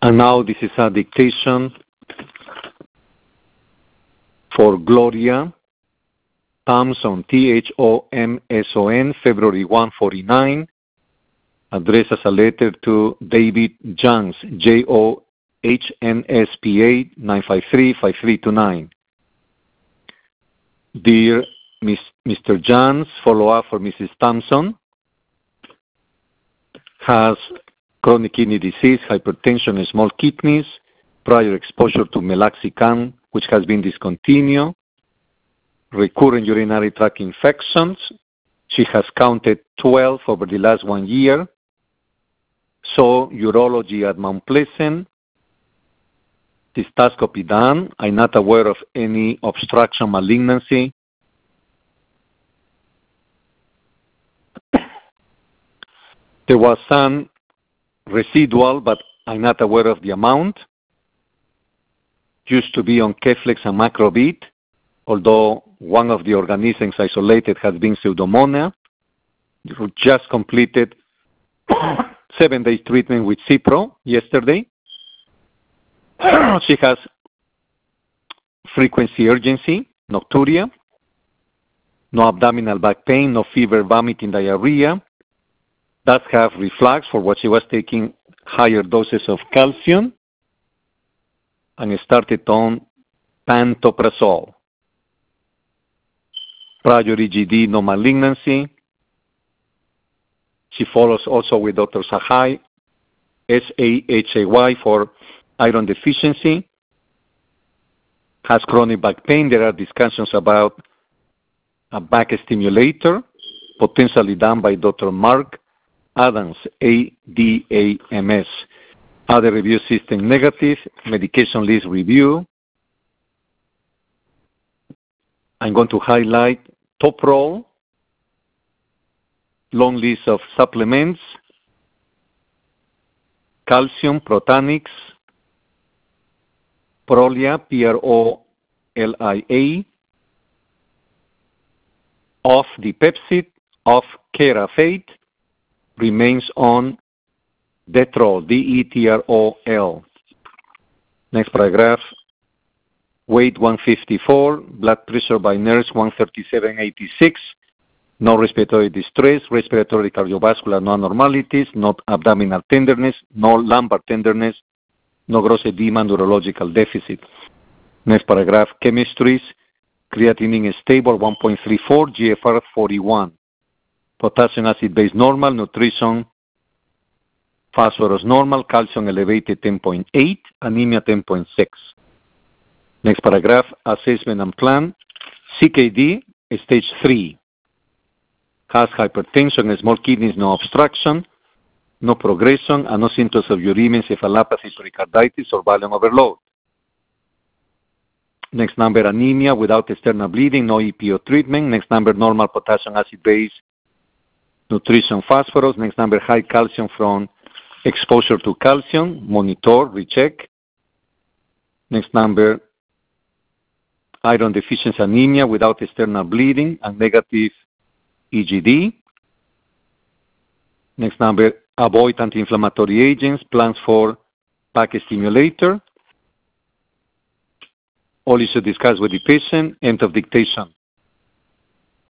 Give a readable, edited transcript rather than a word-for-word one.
And now this is a dictation for Gloria Thompson, Thomson, February 149, addressed as a letter to David Jans, JOHNSPA 953-5329. Dear Mr. Jans, follow-up for Mrs. Thompson, has chronic kidney disease, hypertension, and small kidneys, prior exposure to meloxicam, which has been discontinued, recurrent urinary tract infections. She has counted 12 over the last 1 year. So, urology at Mount Pleasant, cystoscopy done. I'm not aware of any obstruction malignancy. There was some residual, but I'm not aware of the amount. Used to be on Keflex and Macrobid, although one of the organisms isolated has been Pseudomonas. We just completed 7 days treatment with Cipro yesterday. She has frequency urgency, nocturia, no abdominal back pain, no fever, vomiting, diarrhea. Does have reflux for what she was taking higher doses of calcium and started on pantoprazole. Prior EGD, no malignancy. She follows also with Dr. Sahai, SAHAY for iron deficiency. Has chronic back pain. There are discussions about a back stimulator, potentially done by Dr. Mark Adams, ADAMS. Other review system negative. Medication list review. I'm going to highlight Toprol, long list of supplements, calcium, Protanix, Prolia, Prolia, off the Pepsid, off Carafate, remains on Detrol, Detrol. Next paragraph. Weight 154, blood pressure by nurse 137/86, no respiratory distress, respiratory cardiovascular no abnormalities, no abdominal tenderness, no lumbar tenderness, no gross edema, neurological deficit. Next paragraph, chemistries, creatinine is stable 1.34, GFR 41, potassium acid base normal, nutrition, phosphorus normal, calcium elevated 10.8, anemia 10.6. Next paragraph, assessment and plan. CKD, stage 3. Has hypertension, small kidneys, no obstruction, no progression, and no symptoms of uremia, encephalopathy, pericarditis, or volume overload. Next number, anemia without external bleeding, no EPO treatment. Next number, normal potassium acid base, nutrition, phosphorus. Next number, high calcium from exposure to calcium, monitor, recheck. Next number, iron deficiency anemia without external bleeding and negative EGD. Next number, avoid anti-inflammatory agents, plans for back stimulator. All issues discussed with the patient, end of dictation.